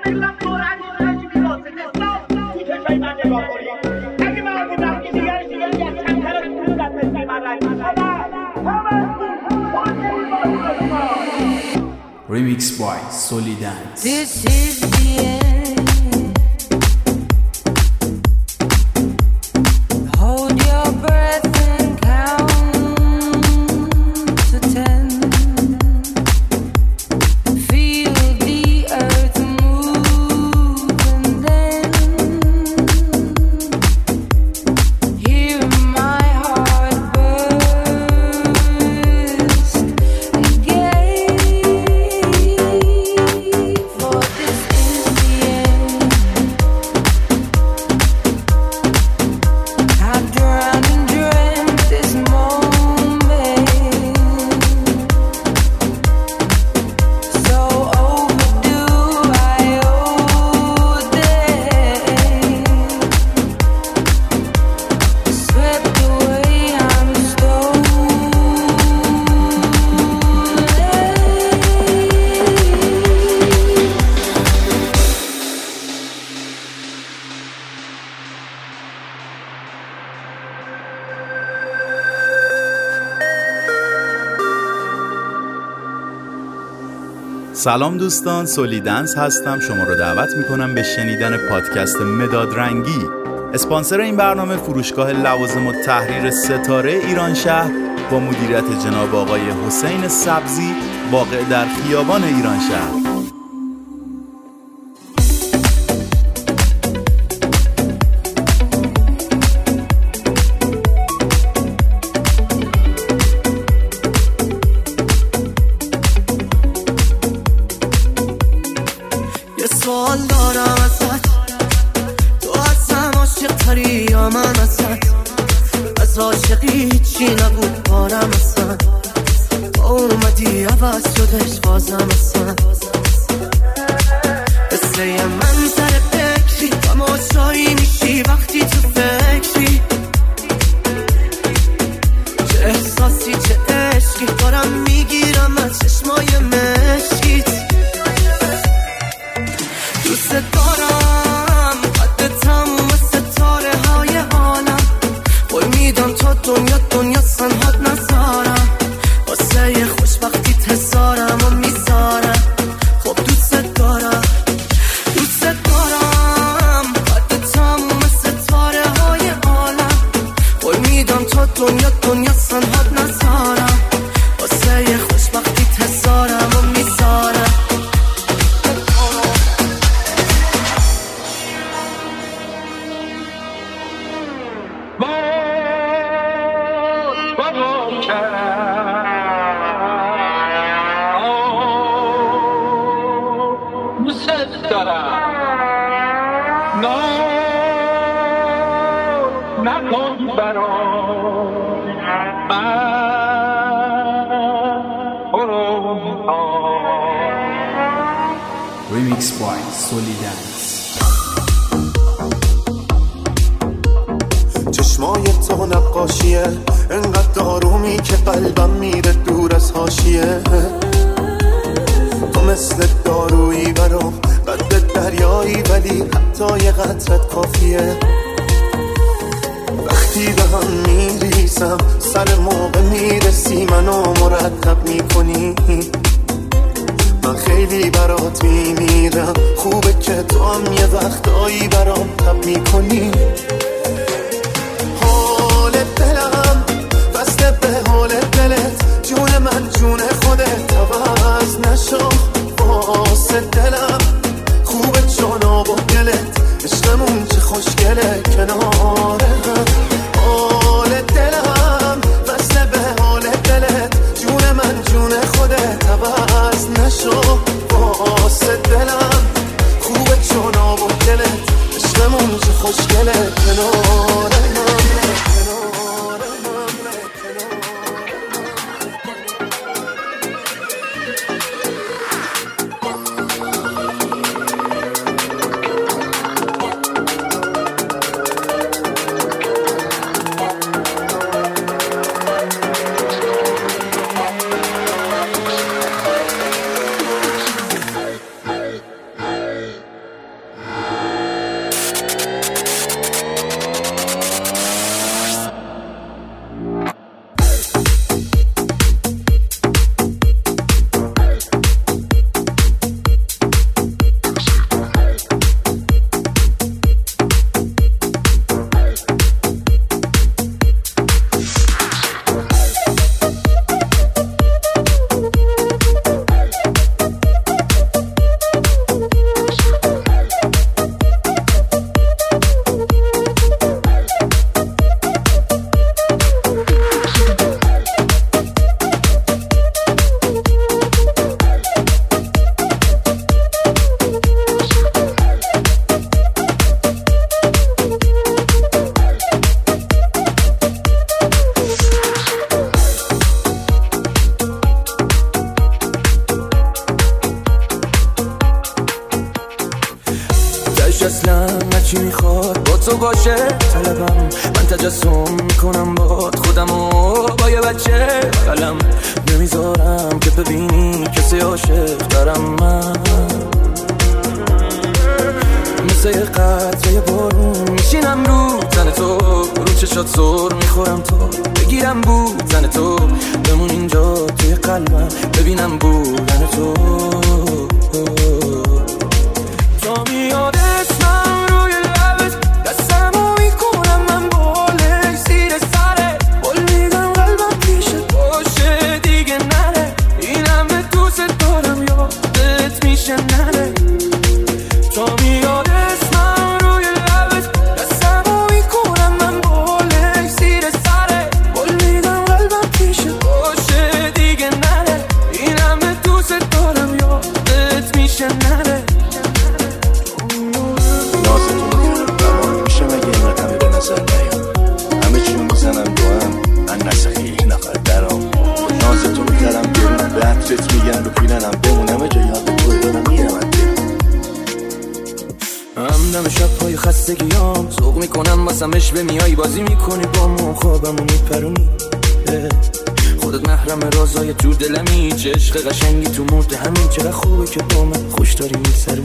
Remix by Solidance. This is the end. Hold your breath and count to 10. Feel the earth move and then hear my heart burst again. For this is the end. I've drowned and dreamt this moment, so overdue. I owe them. Swept away, I'm سلام دوستان، سولیدنس هستم. شما رو دعوت میکنم به شنیدن پادکست مداد رنگی. اسپانسر این برنامه فروشگاه لوازم التحریر ستاره ایران شهر با مدیریت جناب آقای حسین سبزی، واقع در خیابان ایران شهر. یه سوال دارم ازت، تو ازم عاشق تری یا من ازت؟ از عاشقی هیچی نبود بارم اصلا، تو اومدی عوض شدش بازم اصلا. مثل یه منظر فکری تماشایی میشی وقتی تو فکری، چه احساسی چه عشقی دارم میگیرم از چشمای مشکیت. دوست دارم قد تموم ستاره های عالم، قول میدم تا دنیا سنهات نذارم، واسه یه خوشبختی تزارم و میذارم. خب دوست دارم قد تموم ستاره های عالم، قول میدم تا دنیا سنهات نذارم، واسه یه خوشبختی تزارم و میذارم. Remix by Solidance. چشمای تو نقاشیه، انقدر آرومی که قلبم میره دور از حاشیه. تو مثل دارویی برام، قد دریایی ولی حتی یه قطرت کافیه. وقتی به هم میریزم سر موقع میرسی منو مرتب میکنی. من خیلی برات میمیرم، خوبه که تو هم یه وقتایی برام تب میکنی. حال دلم بسته به حال دلت، جون من جون خودت عوض نشو واسه دلم. خوبه جناب و دلت، عشقمون چه خوشگله کناره هم. حال دلم بسته به حال دلت، جون من جون خودت عوض نشو واسه دلم. خوبه جناب و دلت، عشقمون چه خوشگله کناره. چی میخواد با تو باشه طلبم، من تجسم میکنم باد خودمو با یه بچه قلم، نمیذارم که ببینی کسی عاشق دارم من، مثل یه قطره بارون میشینم رو تن تو، رو چشات سر میخورم تو، بگیرم بودن تو، بمون اینجا توی قلبم ببینم بودن تو. تا میاد اسمم روی لبت دستمو میکنم من بالای زیر سره، بول میدم قلبم پیشت باشه دیگه نره، اینم به دوست دارم یادت میشه نره. تا میاد اسمم روی لبت دستمو میکنم من بالای زیر سره، بول میدم قلبم پیشت باشه دیگه نره، اینم به دوست دارم یادت میشه نره. همه چی میزنم دو هم من نسخی نفر درام، ناز تو میکردم بیرون به عطرت میگن رو پیلنم بمونم جا یاد توی دارم میرم همدم شبهای خستگیام سوق میکنم واسمش به میایی بازی میکنی با من خوابمو میپرونی، خودت محرم رازای تو دلمی، چه عشق قشنگی تو مرد همین، چقدر خوبه که با من خوش داری میسرونی،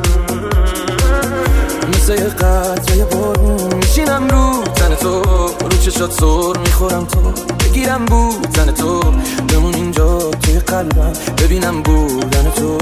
مثل یه قطره بارون میشینم رو تن تو، رو چشات سر میخورم تو، بگیرم بودن تو، بمون اینجا توی قلبم ببینم بودن تو.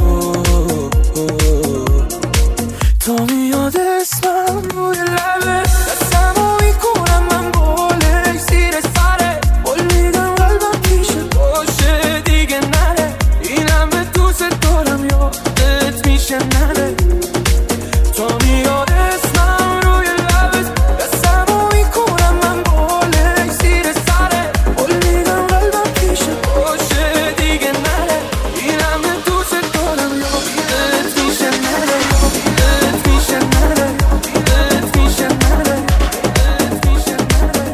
تا میاد اسمم روی لبت دستمو میکنم من بالای زیر سره، بول میدم قلبم پیشت باشه دیگه نره، اینم به دوست دارم یادت میشه نره. تا میاد اسمم روی لبت دستمو میکنم من بالای زیر سره، بول میدم قلبم پیشت باشه دیگه نره، اینم به دوست دارم یادت میشه نره، یادت میشه نره، یادت میشه نره، یادت میشه نره.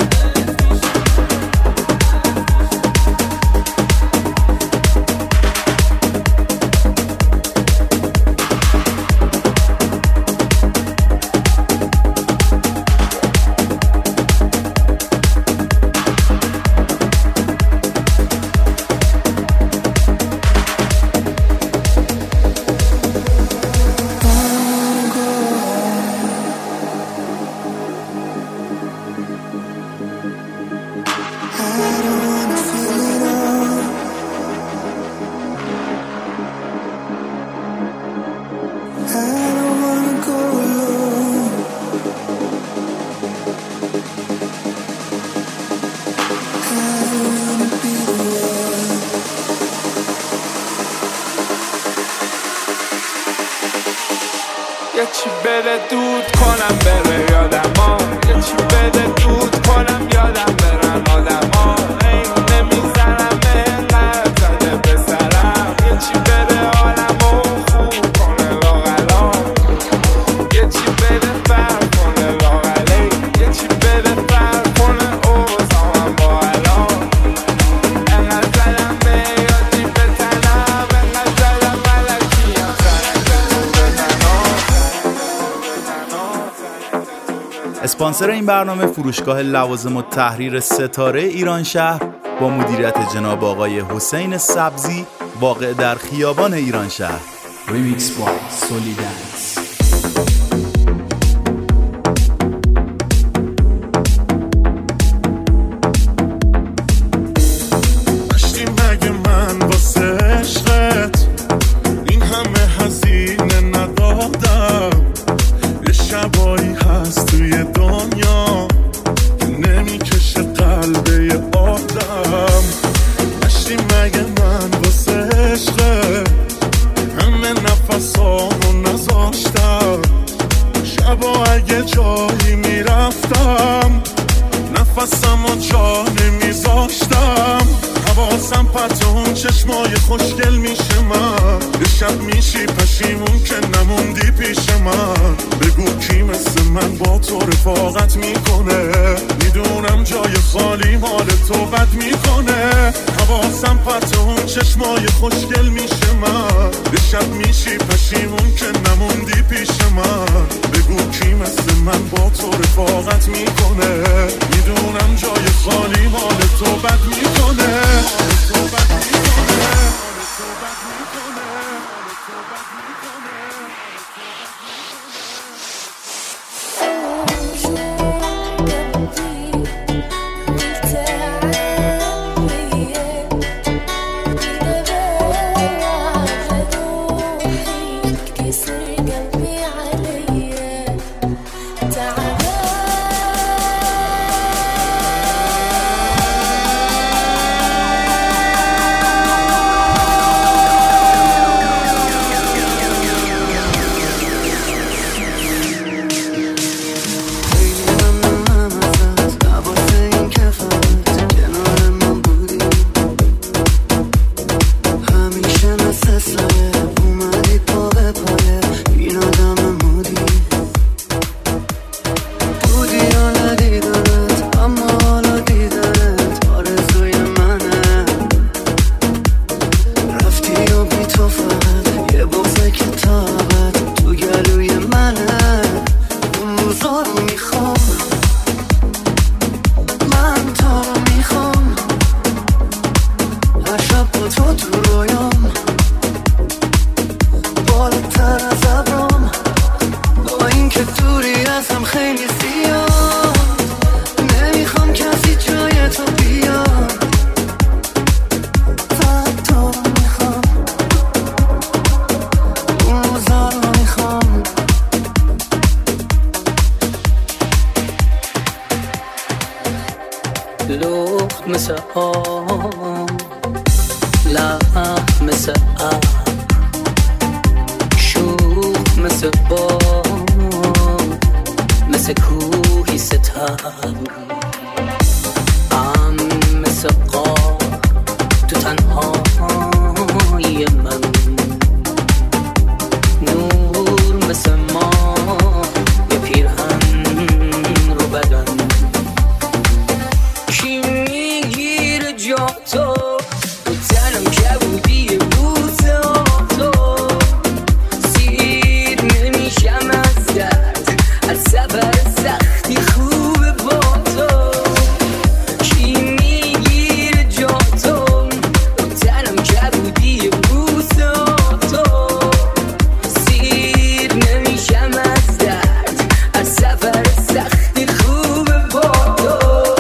یه چی بده دود کنم بره یادم ها، یه چی بده دود کنم یادم برن آدم ها، این نمیزنم اینقدر زده به سرم، یه چی بده حالمو خوب کنه لاغلا، یه چی بده فرق کنه لاغلی، یه چی بده فرق کنه اوزامم با الان، اینقدر زدم به یادی به تنم، اینقدر زدم ملکیم سرکتون به تنم. اسپانسر این برنامه فروشگاه لوازم و تحریر ستاره ایران شهر با مدیریت جناب آقای حسین سبزی، واقع در خیابان ایران شهر. Remix by Solidance. داشتی مگه من واسه عشقت این همه هزینه ندادم، یه شبایی هست توی دنیا که نمیکشه قلب یه آدم، داشتی مگه من واسه عشقت همه نفسامو نذاشتم، شبا اگه جایی میرفتم نفسمو جا نمیذاشتم، حواسم پرت اون چشمای خوشگل میشه من یه شب میشی پشیمون که نموندی پیش من بگو کی مثل من با تو رفاقت میکنه میدونم جای خالی مال تو بد میکنه حواسم پرت اون چشمای خوشگل میشه من یه شب میشی پشیمون که نموندی پیش من بگو کی مثل من با تو رفاقت میکنه میدونم جای خالی مال تو بد میکنه لخت مثل آم لحن مثل آب شوخ مثل بام مثل کوهی ستم مثل قاب تو تنهایی من نور مثل ما یه پیرهن رو بدن کی میگیره جا تو تنم که بودی روز تو سیر نمیشم از درد از سفر سختی خوب با تو کی میگیره جا تو تنم که بودی روز تو سیر نمیشم از درد از سفر سختی خوب با تو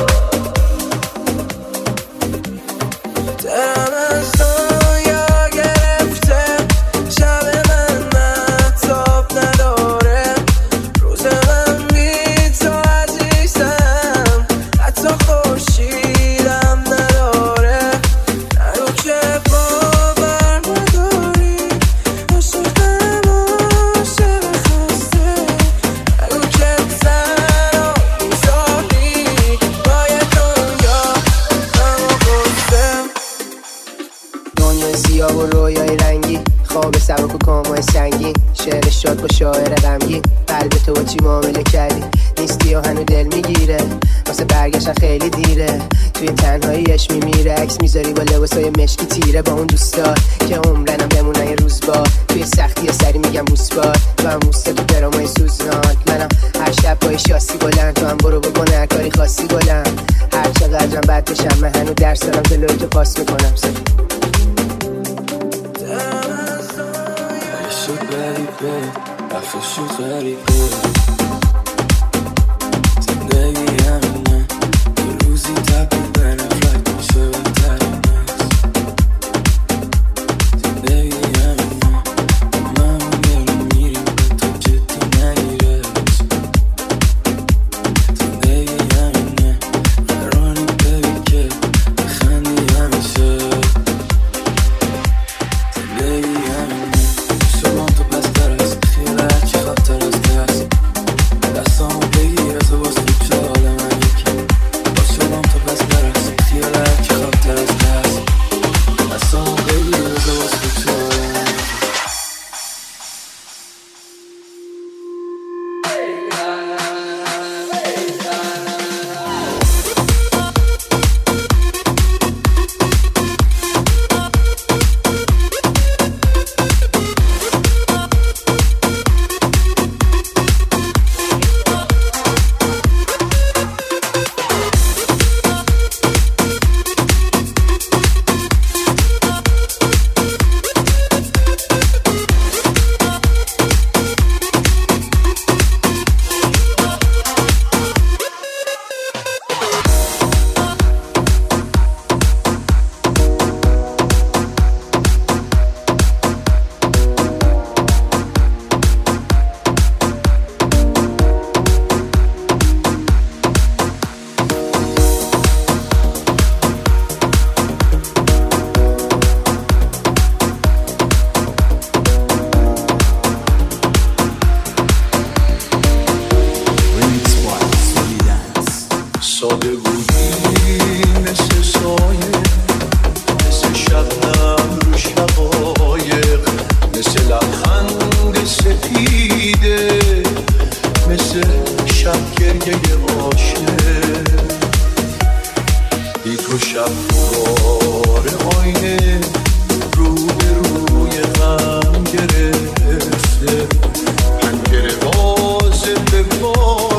دلم از دنیا گرفته شب من مهتاب نداره روز من بی تو عزیزم حتی خورشیدم نداره نگو که باور نداری عاشقم عاشق خسته نگو که تنها میذاری باید دنیا همو گفتم دنیا سیاه و رویای رنگی خواب سبک و کامای سنگین شعر شاد با شاعر غمگین قلب تو با چی معامله کردی نیستی و هنو دل میگیره واسه برگشتن خیلی دیره توی تنهاییش میمیره عکس میذاری با لباسای مشکی تیره با اون دوستار که عمرنم بمونن یه روز با توی سختی یا سری میگم بوسبار تو هم موسته تو درامای سوزناک منم هر شب پای شاسی بلند تو هم برو بکن هر کاری خاصی بلند هر چقدرم بد بشم من هنو درس دارم جلوی تو پاس میکنم شو غریبه رفتشو غریبه زندگی همینه یه روزی تبدیل به نفرت میشه بهتر نیست زندگی همینه ما همون داریم میریم به تو جدی نگیرش زندگی همینه قراری ببین که بخندی همیشه زندگی همینه شما تو بستر است خیال هرچی خاطر است دست یک و شب دوباره آینه رو به روی غم گرفته، پنجره باز به باز